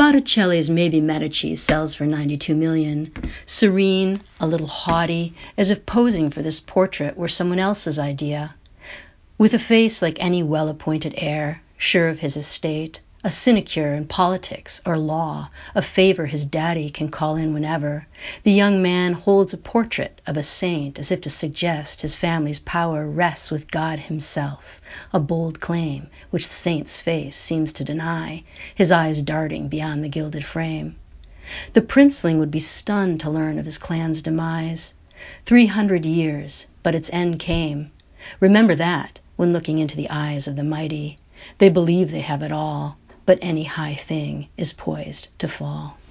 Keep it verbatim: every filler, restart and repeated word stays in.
Botticelli's Maybe Medici sells for ninety-two million dollars. Serene, a little haughty, as if posing for this portrait were someone else's idea. With a face like any well-appointed heir, sure of his estate, a sinecure in politics or law, a favor his daddy can call in whenever, the young man holds a portrait of a saint as if to suggest his family's power rests with God himself, a bold claim which the saint's face seems to deny, his eyes darting beyond the gilded frame. The princeling would be stunned to learn of his clan's demise. Three hundred years, but its end came. Remember that when looking into the eyes of the mighty. They believe they have it all, but any high thing is poised to fall.